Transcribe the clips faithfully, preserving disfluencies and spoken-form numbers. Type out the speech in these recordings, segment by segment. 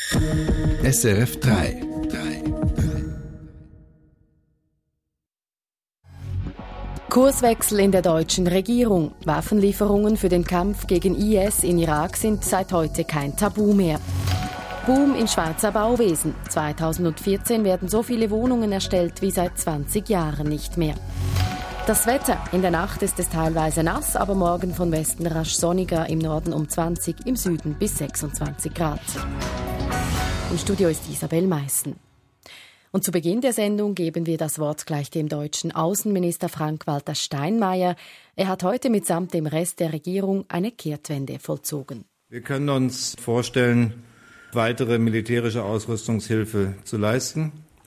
S R F drei. Kurswechsel in der deutschen Regierung. Waffenlieferungen für den Kampf gegen I S in Irak sind seit heute kein Tabu mehr. Boom im Schweizer Bauwesen. zweitausendvierzehn werden so viele Wohnungen erstellt wie seit zwanzig Jahren nicht mehr. Das Wetter. In der Nacht ist es teilweise nass, aber morgen von Westen rasch sonniger, im Norden um zwanzig, im Süden bis sechsundzwanzig Grad. Im Studio ist Isabel Meissen. Und zu Beginn der Sendung geben wir das Wort gleich dem deutschen Außenminister Frank-Walter Steinmeier. Er hat heute mitsamt dem Rest der Regierung eine Kehrtwende vollzogen. Wir können uns vorstellen, weitere militärische Ausrüstungshilfe zu leisten.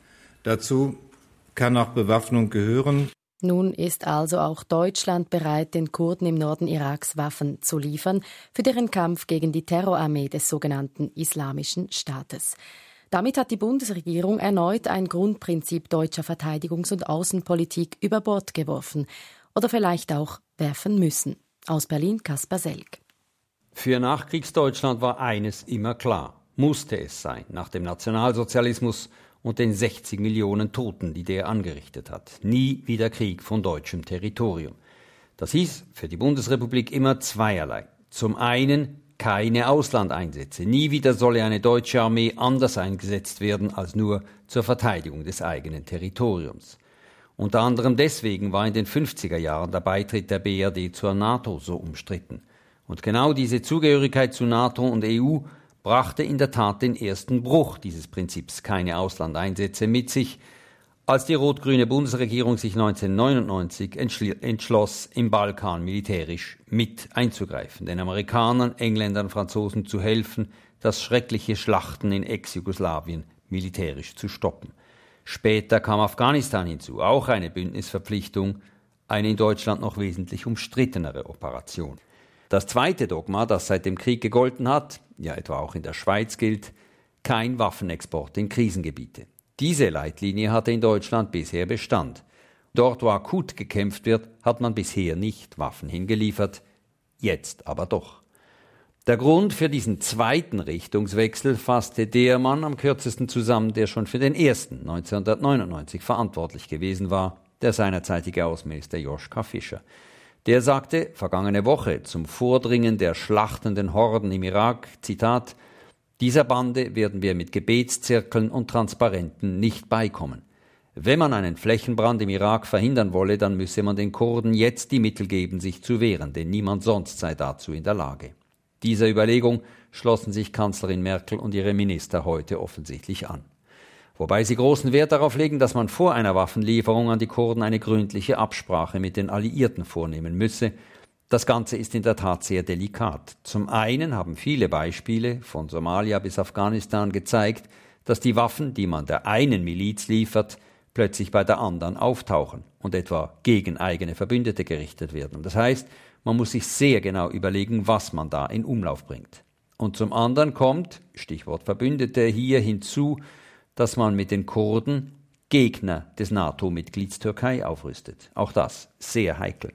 Dazu kann auch Bewaffnung gehören. Nun ist also auch Deutschland bereit, den Kurden im Norden Iraks Waffen zu liefern, für deren Kampf gegen die Terrorarmee des sogenannten Islamischen Staates. Damit hat die Bundesregierung erneut ein Grundprinzip deutscher Verteidigungs- und Außenpolitik über Bord geworfen. Oder vielleicht auch werfen müssen. Aus Berlin Kaspar Selk. Für Nachkriegsdeutschland war eines immer klar. Musste es sein, nach dem Nationalsozialismus und den sechzig Millionen Toten, die der angerichtet hat. Nie wieder Krieg von deutschem Territorium. Das hieß für die Bundesrepublik immer zweierlei. Zum einen keine Auslandeinsätze. Nie wieder solle eine deutsche Armee anders eingesetzt werden als nur zur Verteidigung des eigenen Territoriums. Unter anderem deswegen war in den fünfziger Jahren der Beitritt der B R D zur NATO so umstritten. Und genau diese Zugehörigkeit zu NATO und E U brachte in der Tat den ersten Bruch dieses Prinzips keine Auslandeinsätze mit sich, als die rot-grüne Bundesregierung sich neunzehnhundertneunundneunzig entschl- entschloss, im Balkan militärisch mit einzugreifen, den Amerikanern, Engländern, Franzosen zu helfen, das schreckliche Schlachten in Ex-Jugoslawien militärisch zu stoppen. Später kam Afghanistan hinzu, auch eine Bündnisverpflichtung, eine in Deutschland noch wesentlich umstrittenere Operation. Das zweite Dogma, das seit dem Krieg gegolten hat, ja etwa auch in der Schweiz gilt, kein Waffenexport in Krisengebiete. Diese Leitlinie hatte in Deutschland bisher Bestand. Dort, wo akut gekämpft wird, hat man bisher nicht Waffen hingeliefert, jetzt aber doch. Der Grund für diesen zweiten Richtungswechsel fasste der Mann am kürzesten zusammen, der schon für den ersten neunzehnhundertneunundneunzig verantwortlich gewesen war, der seinerzeitige Außenminister Joschka Fischer. Der sagte vergangene Woche zum Vordringen der schlachtenden Horden im Irak, Zitat, dieser Bande werden wir mit Gebetszirkeln und Transparenten nicht beikommen. Wenn man einen Flächenbrand im Irak verhindern wolle, dann müsse man den Kurden jetzt die Mittel geben, sich zu wehren, denn niemand sonst sei dazu in der Lage. Dieser Überlegung schlossen sich Kanzlerin Merkel und ihre Minister heute offensichtlich an. Wobei sie großen Wert darauf legen, dass man vor einer Waffenlieferung an die Kurden eine gründliche Absprache mit den Alliierten vornehmen müsse. Das Ganze ist in der Tat sehr delikat. Zum einen haben viele Beispiele, von Somalia bis Afghanistan, gezeigt, dass die Waffen, die man der einen Miliz liefert, plötzlich bei der anderen auftauchen und etwa gegen eigene Verbündete gerichtet werden. Das heißt, man muss sich sehr genau überlegen, was man da in Umlauf bringt. Und zum anderen kommt, Stichwort Verbündete, hier hinzu, dass man mit den Kurden Gegner des NATO-Mitglieds Türkei aufrüstet. Auch das sehr heikel.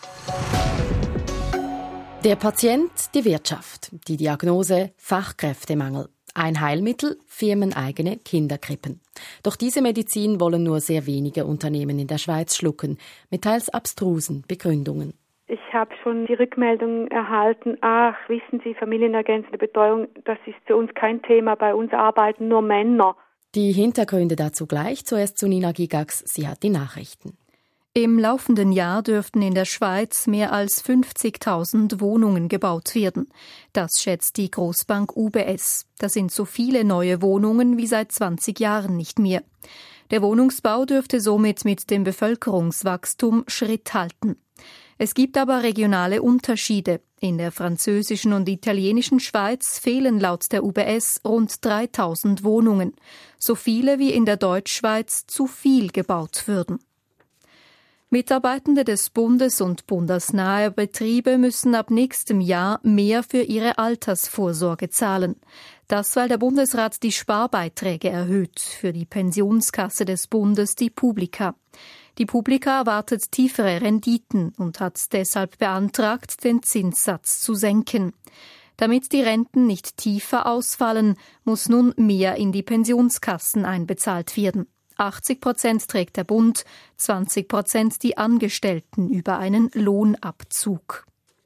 Der Patient, die Wirtschaft, die Diagnose Fachkräftemangel. Ein Heilmittel, firmeneigene Kinderkrippen. Doch diese Medizin wollen nur sehr wenige Unternehmen in der Schweiz schlucken, mit teils abstrusen Begründungen. Ich habe schon die Rückmeldung erhalten, ach, wissen Sie, familienergänzende Betreuung, das ist für uns kein Thema, bei uns arbeiten nur Männer. Die Hintergründe dazu gleich, zuerst zu Nina Gigax, sie hat die Nachrichten. Im laufenden Jahr dürften in der Schweiz mehr als fünfzigtausend Wohnungen gebaut werden. Das schätzt die Grossbank U B S. Das sind so viele neue Wohnungen wie seit zwanzig Jahren nicht mehr. Der Wohnungsbau dürfte somit mit dem Bevölkerungswachstum Schritt halten. Es gibt aber regionale Unterschiede. In der französischen und italienischen Schweiz fehlen laut der U B S rund dreitausend Wohnungen. So viele wie in der Deutschschweiz zu viel gebaut würden. Mitarbeitende des Bundes und bundesnahe Betriebe müssen ab nächstem Jahr mehr für ihre Altersvorsorge zahlen. Das, weil der Bundesrat die Sparbeiträge erhöht für die Pensionskasse des Bundes, die Publica. Die Publica erwartet tiefere Renditen und hat deshalb beantragt, den Zinssatz zu senken. Damit die Renten nicht tiefer ausfallen, muss nun mehr in die Pensionskassen einbezahlt werden. achtzig Prozent trägt der Bund, zwanzig Prozent die Angestellten über einen Lohnabzug.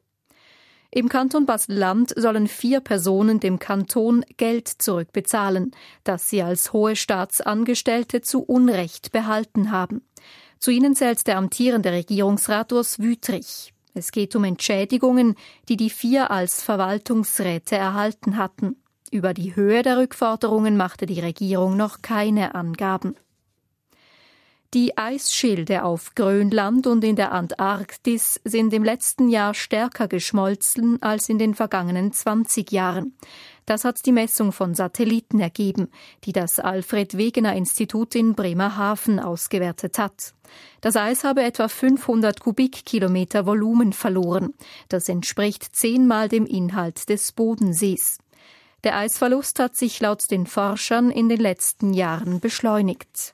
Im Kanton Basel-Land sollen vier Personen dem Kanton Geld zurückbezahlen, das sie als hohe Staatsangestellte zu Unrecht behalten haben. Zu ihnen zählt der amtierende Regierungsrat Urs Wüthrich. Es geht um Entschädigungen, die die vier als Verwaltungsräte erhalten hatten. Über die Höhe der Rückforderungen machte die Regierung noch keine Angaben. Die Eisschilde auf Grönland und in der Antarktis sind im letzten Jahr stärker geschmolzen als in den vergangenen zwanzig Jahren. Das hat die Messung von Satelliten ergeben, die das Alfred-Wegener-Institut in Bremerhaven ausgewertet hat. Das Eis habe etwa fünfhundert Kubikkilometer Volumen verloren. Das entspricht zehnmal dem Inhalt des Bodensees. Der Eisverlust hat sich laut den Forschern in den letzten Jahren beschleunigt.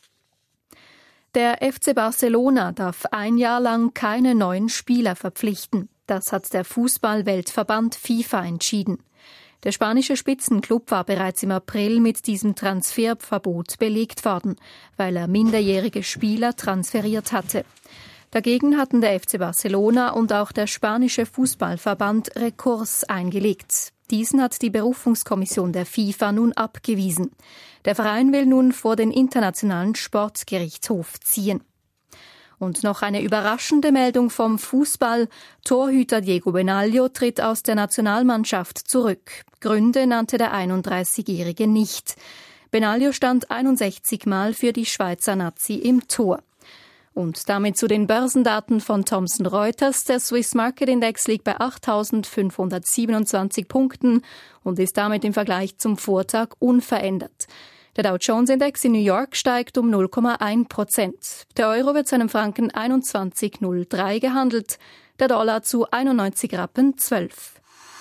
Der F C Barcelona darf ein Jahr lang keine neuen Spieler verpflichten. Das hat der Fußball-Weltverband FIFA entschieden. Der spanische Spitzenclub war bereits im April mit diesem Transferverbot belegt worden, weil er minderjährige Spieler transferiert hatte. Dagegen hatten der F C Barcelona und auch der spanische Fußballverband Rekurs eingelegt. Diesen hat die Berufungskommission der FIFA nun abgewiesen. Der Verein will nun vor den Internationalen Sportgerichtshof ziehen. Und noch eine überraschende Meldung vom Fußball. Torhüter Diego Benaglio tritt aus der Nationalmannschaft zurück. Gründe nannte der einunddreißigjährige nicht. Benaglio stand einundsechzig Mal für die Schweizer Nazi im Tor. Und damit zu den Börsendaten von Thomson Reuters. Der Swiss Market Index liegt bei achttausendfünfhundertsiebenundzwanzig Punkten und ist damit im Vergleich zum Vortag unverändert. Der Dow Jones Index in New York steigt um null Komma eins Prozent. Der Euro wird zu einem Franken einundzwanzig Komma null drei gehandelt, der Dollar zu einundneunzig Rappen zwölf.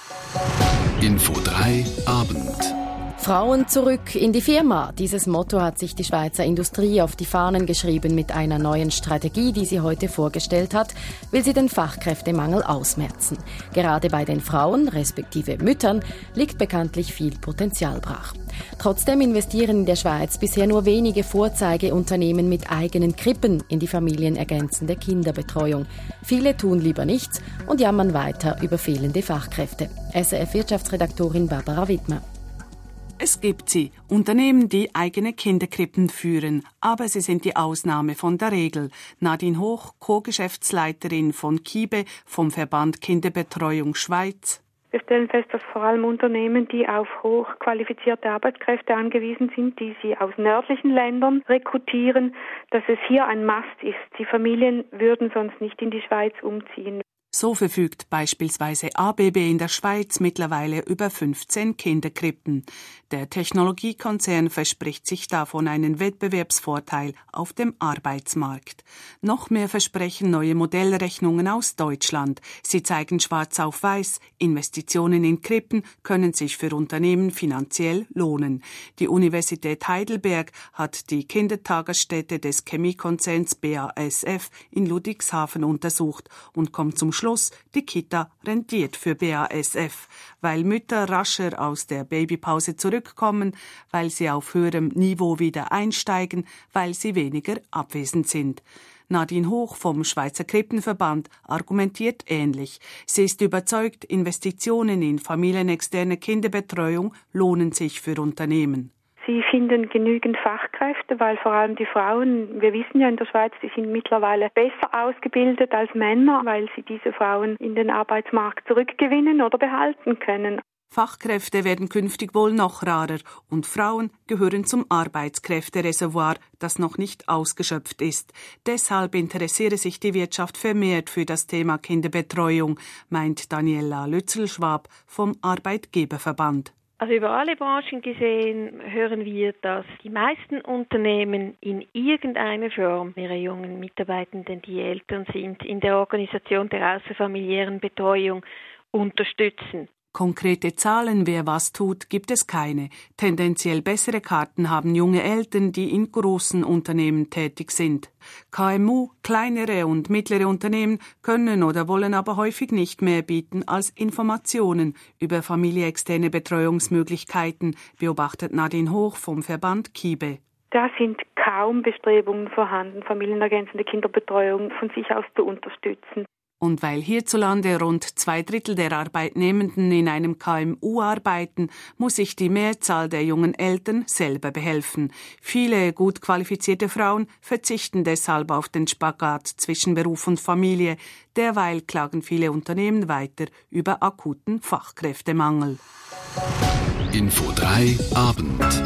Info drei Abend. Frauen zurück in die Firma. Dieses Motto hat sich die Schweizer Industrie auf die Fahnen geschrieben. Mit einer neuen Strategie, die sie heute vorgestellt hat, will sie den Fachkräftemangel ausmerzen. Gerade bei den Frauen, respektive Müttern, liegt bekanntlich viel Potenzial brach. Trotzdem investieren in der Schweiz bisher nur wenige Vorzeigeunternehmen mit eigenen Krippen in die familienergänzende Kinderbetreuung. Viele tun lieber nichts und jammern weiter über fehlende Fachkräfte. S R F-Wirtschaftsredaktorin Barbara Wittmer. Es gibt sie, Unternehmen, die eigene Kinderkrippen führen, aber sie sind die Ausnahme von der Regel. Nadine Hoch, Co-Geschäftsleiterin von KIBE vom Verband Kinderbetreuung Schweiz. Wir stellen fest, dass vor allem Unternehmen, die auf hochqualifizierte Arbeitskräfte angewiesen sind, die sie aus nördlichen Ländern rekrutieren, dass es hier ein Must ist. Die Familien würden sonst nicht in die Schweiz umziehen. So verfügt beispielsweise A B B in der Schweiz mittlerweile über fünfzehn Kinderkrippen. Der Technologiekonzern verspricht sich davon einen Wettbewerbsvorteil auf dem Arbeitsmarkt. Noch mehr versprechen neue Modellrechnungen aus Deutschland. Sie zeigen schwarz auf weiß, Investitionen in Krippen können sich für Unternehmen finanziell lohnen. Die Universität Heidelberg hat die Kindertagesstätte des Chemiekonzerns B A S F in Ludwigshafen untersucht und kommt zum Schluss, die Kita rentiert für B A S F, weil Mütter rascher aus der Babypause zurückkommen, weil sie auf höherem Niveau wieder einsteigen, weil sie weniger abwesend sind. Nadine Hoch vom Schweizer Krippenverband argumentiert ähnlich. Sie ist überzeugt, Investitionen in familienexterne Kinderbetreuung lohnen sich für Unternehmen. Sie finden genügend Fachkräfte, weil vor allem die Frauen, wir wissen ja in der Schweiz, die sind mittlerweile besser ausgebildet als Männer, weil sie diese Frauen in den Arbeitsmarkt zurückgewinnen oder behalten können. Fachkräfte werden künftig wohl noch rarer und Frauen gehören zum Arbeitskräftereservoir, das noch nicht ausgeschöpft ist. Deshalb interessiere sich die Wirtschaft vermehrt für das Thema Kinderbetreuung, meint Daniela Lützelschwab vom Arbeitgeberverband. Also über alle Branchen gesehen hören wir, dass die meisten Unternehmen in irgendeiner Form ihre jungen Mitarbeitenden, die Eltern sind, in der Organisation der außerfamiliären Betreuung unterstützen. Konkrete Zahlen, wer was tut, gibt es keine. Tendenziell bessere Karten haben junge Eltern, die in großen Unternehmen tätig sind. K M U, kleinere und mittlere Unternehmen können oder wollen aber häufig nicht mehr bieten als Informationen über familienexterne Betreuungsmöglichkeiten, beobachtet Nadine Hoch vom Verband KIBE. Da sind kaum Bestrebungen vorhanden, familienergänzende Kinderbetreuung von sich aus zu unterstützen. Und weil hierzulande rund zwei Drittel der Arbeitnehmenden in einem K M U arbeiten, muss sich die Mehrzahl der jungen Eltern selber behelfen. Viele gut qualifizierte Frauen verzichten deshalb auf den Spagat zwischen Beruf und Familie. Derweil klagen viele Unternehmen weiter über akuten Fachkräftemangel. Info drei Abend.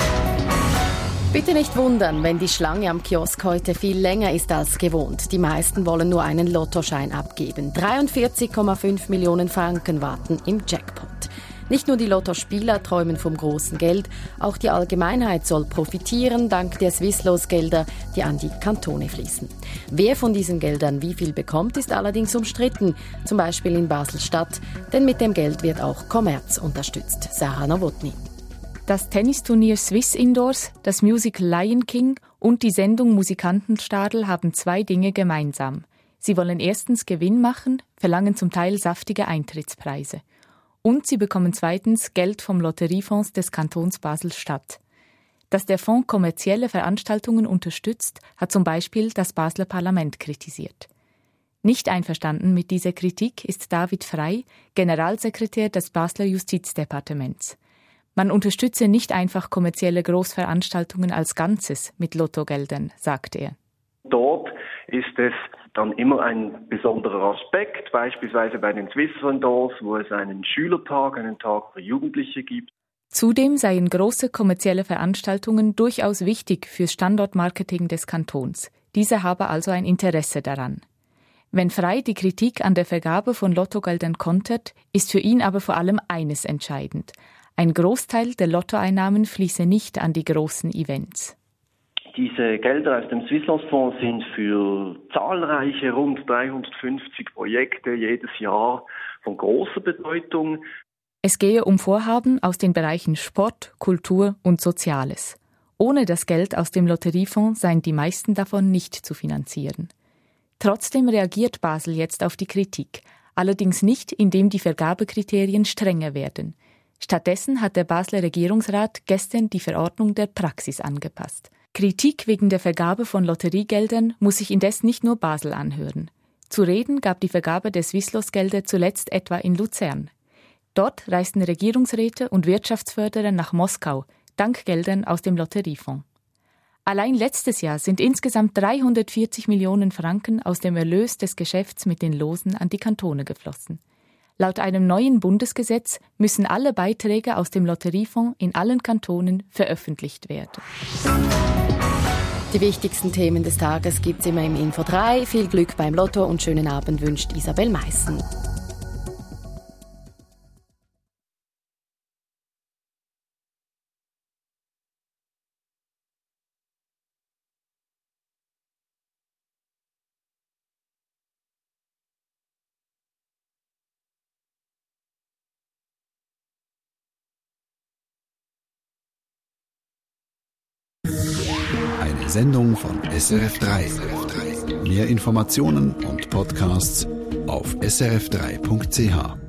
Bitte nicht wundern, wenn die Schlange am Kiosk heute viel länger ist als gewohnt. Die meisten wollen nur einen Lottoschein abgeben. dreiundvierzig Komma fünf Millionen Franken warten im Jackpot. Nicht nur die Lottospieler träumen vom großen Geld, auch die Allgemeinheit soll profitieren dank der Swisslos-Gelder, die an die Kantone fließen. Wer von diesen Geldern wie viel bekommt, ist allerdings umstritten, zum Beispiel in Basel-Stadt, denn mit dem Geld wird auch Kommerz unterstützt. Sarah Nowotny. Das Tennisturnier Swiss Indoors, das Musical Lion King und die Sendung Musikantenstadl haben zwei Dinge gemeinsam. Sie wollen erstens Gewinn machen, verlangen zum Teil saftige Eintrittspreise. Und sie bekommen zweitens Geld vom Lotteriefonds des Kantons Basel-Stadt. Dass der Fonds kommerzielle Veranstaltungen unterstützt, hat zum Beispiel das Basler Parlament kritisiert. Nicht einverstanden mit dieser Kritik ist David Frey, Generalsekretär des Basler Justizdepartements. Man unterstütze nicht einfach kommerzielle Großveranstaltungen als Ganzes mit Lottogeldern, sagt er. Dort ist es dann immer ein besonderer Aspekt, beispielsweise bei den Swiss Indoors, wo es einen Schülertag, einen Tag für Jugendliche gibt. Zudem seien große kommerzielle Veranstaltungen durchaus wichtig fürs Standortmarketing des Kantons. Dieser habe also ein Interesse daran. Wenn Frey die Kritik an der Vergabe von Lottogeldern kontert, ist für ihn aber vor allem eines entscheidend: Ein Großteil der Lottoeinnahmen fließe nicht an die großen Events. Diese Gelder aus dem Swisslos-Fonds sind für zahlreiche, rund dreihundertfünfzig Projekte jedes Jahr von großer Bedeutung. Es gehe um Vorhaben aus den Bereichen Sport, Kultur und Soziales. Ohne das Geld aus dem Lotteriefonds seien die meisten davon nicht zu finanzieren. Trotzdem reagiert Basel jetzt auf die Kritik, allerdings nicht, indem die Vergabekriterien strenger werden. Stattdessen hat der Basler Regierungsrat gestern die Verordnung der Praxis angepasst. Kritik wegen der Vergabe von Lotteriegeldern muss sich indes nicht nur Basel anhören. Zu reden gab die Vergabe der Swisslos-Gelder zuletzt etwa in Luzern. Dort reisten Regierungsräte und Wirtschaftsförderer nach Moskau, dank Geldern aus dem Lotteriefonds. Allein letztes Jahr sind insgesamt dreihundertvierzig Millionen Franken aus dem Erlös des Geschäfts mit den Losen an die Kantone geflossen. Laut einem neuen Bundesgesetz müssen alle Beiträge aus dem Lotteriefonds in allen Kantonen veröffentlicht werden. Die wichtigsten Themen des Tages gibt's immer im Info drei. Viel Glück beim Lotto und schönen Abend wünscht Isabel Meissen. Eine Sendung von S R F drei. Mehr Informationen und Podcasts auf s r f drei punkt c h.